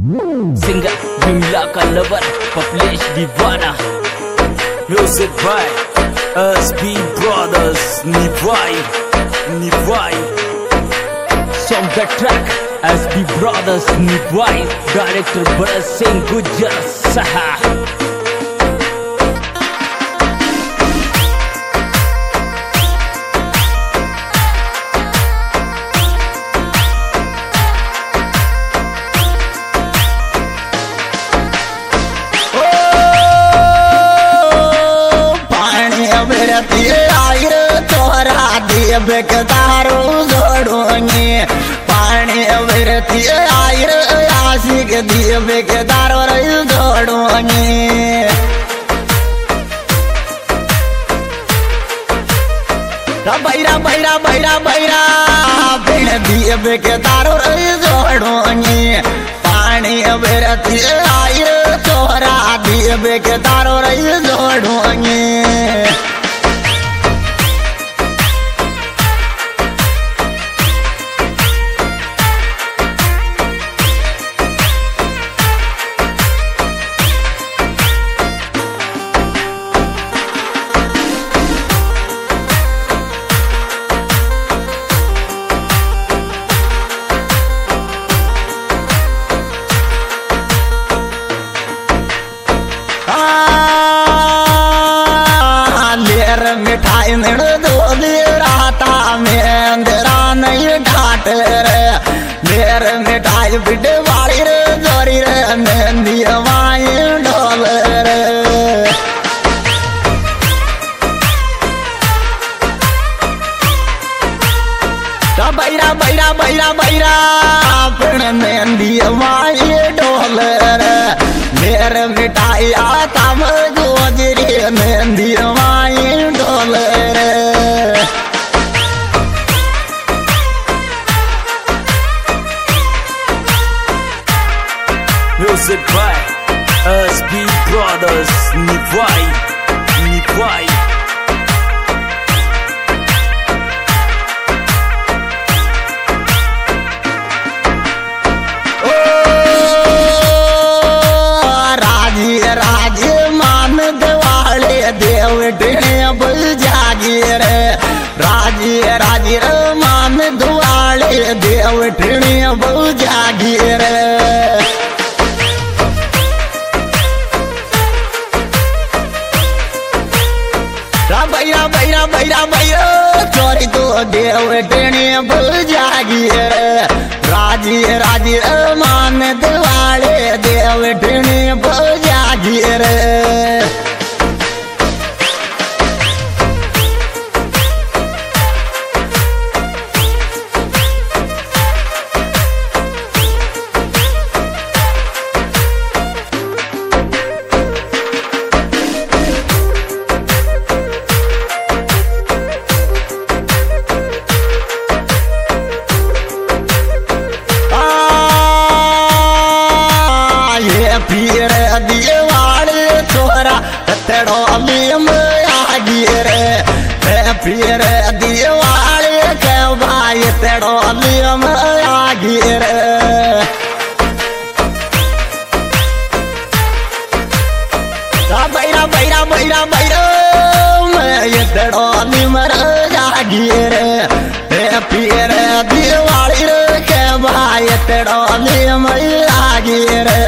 Singer Bimla का lover Paplesh दीवाना Music by SB Brothers Nivai Song the track SB Brothers Nivai Director Bharat Singh Gujjar Saha बेकदारो जोड़ोंगे पानी अवरती आयर आशिक दिए बेकदारो जोड़ोंगे बैरा बैरा बैरा बैरा बिन दिए बेकदारो जोड़ोंगे पानी अवरती आयर तोरा दिए बेकदारो जोड़ोंगे मिठाई मिल दो राता में अंधेरा नहीं ढाट रे मेरे मिठाई बिड वाली रे जोरी रे मेहंदी हवाई ढोल रे बैरा बैरा बैरा बैरा फिर मेहंदी हवाई ढोल रे मेरे मिठाई आता गोजरी मेहंदी हवाई ढोल रे Music by SB Brothers Nivai देव टिणे बल जागी रे राजी राजी मान दुआले देव टिणे बल जागी रे बैरा बैरा बैरा बैरा चोरी तो देव टिणे बल जागी रे राजी राजी मान दुआले देव टिणे बल जागी रे पीर दीवार तोरा तड़ो में आगी रे पीर दीवार के भाई तड़ो में आगी रे बैरा बैरा बैरा बैरा मैं तड़ो में आगी रे पीर दीवार के भाई तड़ो में आगी रे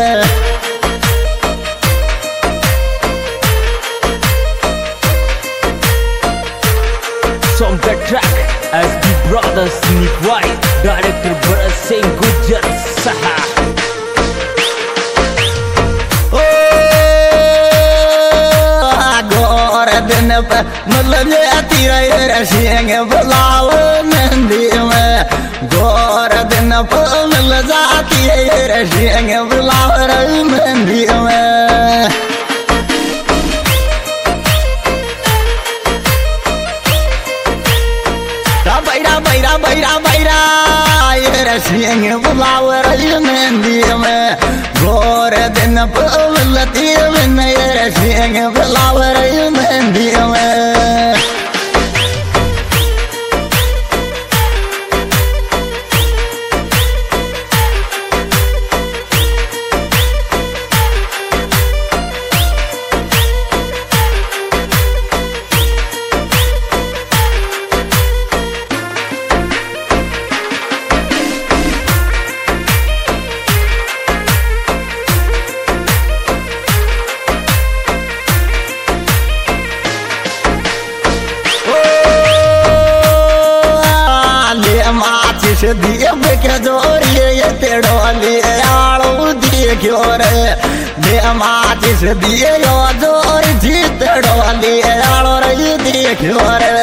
Song the track SB Brothers Nivai Director Bharat Singh Gujjar Saha गोर दिन पे मतलब तीर सिंह बुलाओ नंदी में गोर दिन पे मिल जाती है सिंह बुलाओ नंदी में बैरा बैरा बैरा बैरा सिंह बुलाओ मेहंदी में गोर दिन पलती सिंह बुलाओ मेहंदी में दिए बेके जोरिए ये तेड़ोली आड़ो देखो रे दे माचिस दिए यो जोर जी तेड़ोली आड़ो रे देखो रे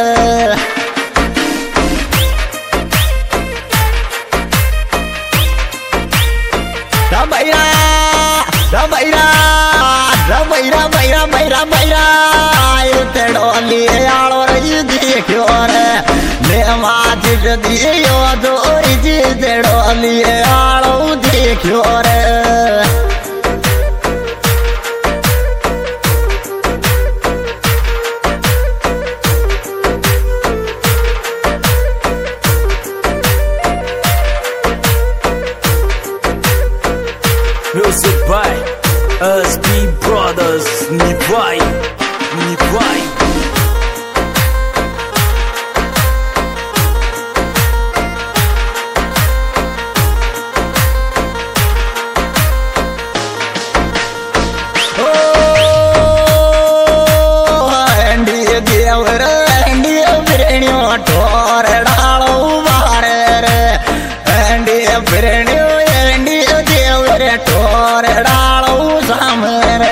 Rabaira, Rabaira, Rabaira, Rabaira, Rabaira, Rabaira, te doli alor dekho re, le maachis diyo dori ji te doli alo dekho re. Music by SB Brothers, Nivai, Nivai. Oh, Andy, Devar, Andy, Birenio, Tor, Dalo, Vare, Andy, Birenio, Andy, Devar, Tor, Dalo, Summer.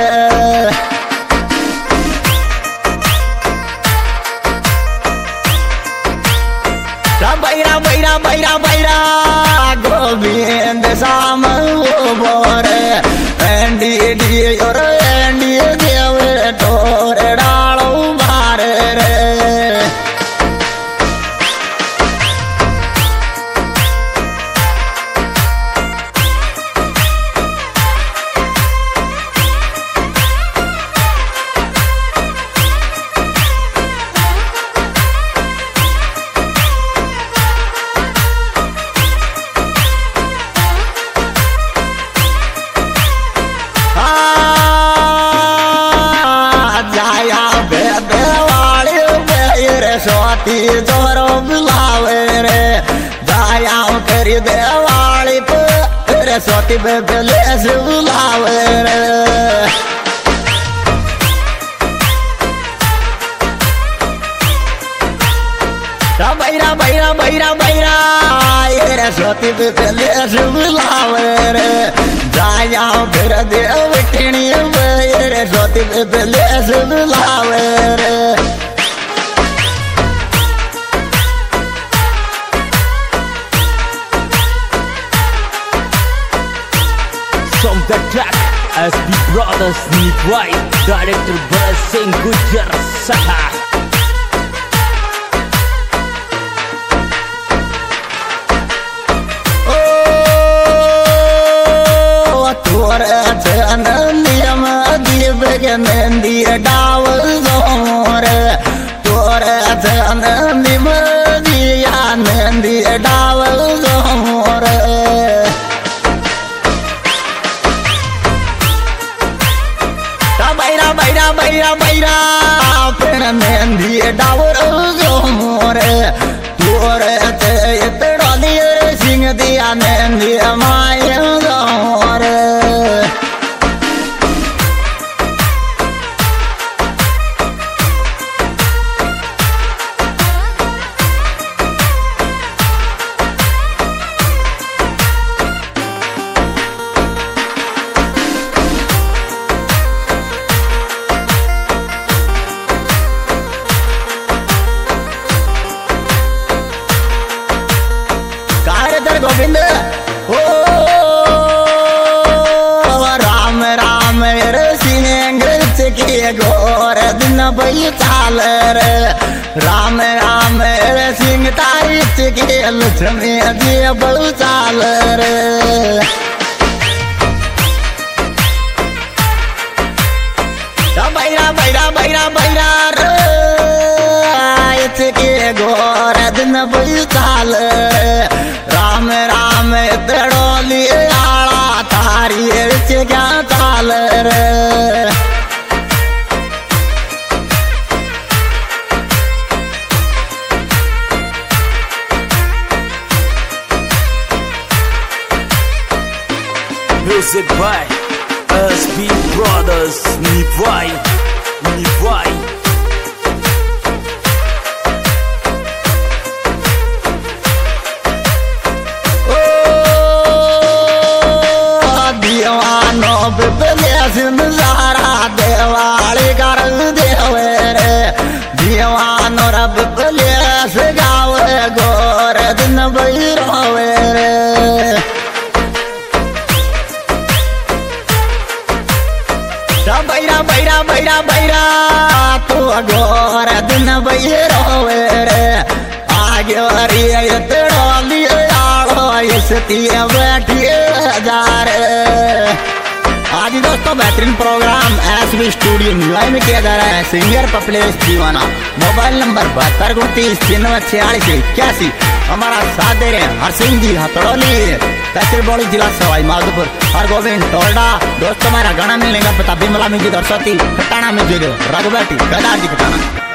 Rabaira, Baira, Baira, Baira, Govind, Samal, Bore, Andy, Devar, Andy, Devar, Tor, Dalo, Vare. Swati जोरो बुलावे रे जाया करी देवाली पे स्वाति बेबले से बुलावे रे बैरा बैरा बैरा बैरा ये स्वाति बेबले से बुलावे रे जाया फिर देव टिणी रे स्वाति बेबले से बुलावे रे From the track SB Brothers, Nivai, Director Bharat Singh Gujjar Saha. Nandi dawal zore tore nandi madiya nandi dawal zore baira baira baira baira pera nandi dawal zore tore te doli sing diya nandi maya zore Govind ओ राम राम सिंह के गोर दिन बई चाल रे राम राम सिंह तारीख के लक्ष्मी जी बल चाल रे बैरा बैरा बैरा बैरा रे के गोर दिन बई चाल राम राम तेड़ोली आला तारी से क्या चाल रे Music by SB Brothers, Nivai, Nivai. बैरा बैरा बैरा बैरा तू गोर दिन बैरोवे रे आगे डोली आड़ो इसती बैठी जा रे। आज ही दोस्तों बेहतरीन प्रोग्राम एसबी स्टूडियो न्यूयॉर्क में किया जा रहा है। सिंगर पपलेश दीवाना, मोबाइल नंबर 7229 हमारा साथ दे रहे हैं हरसिंह जी हथड़ोली, तहसील बौड़ी, जिला सवाई माधोपुर, हरगोविंद टोलडा। दोस्तों हमारा गाना मिलेगा पता बिमला म्यूजिक, सरस्वती खटाना म्यूजिक, रघुबेटी गदार जी खटाना।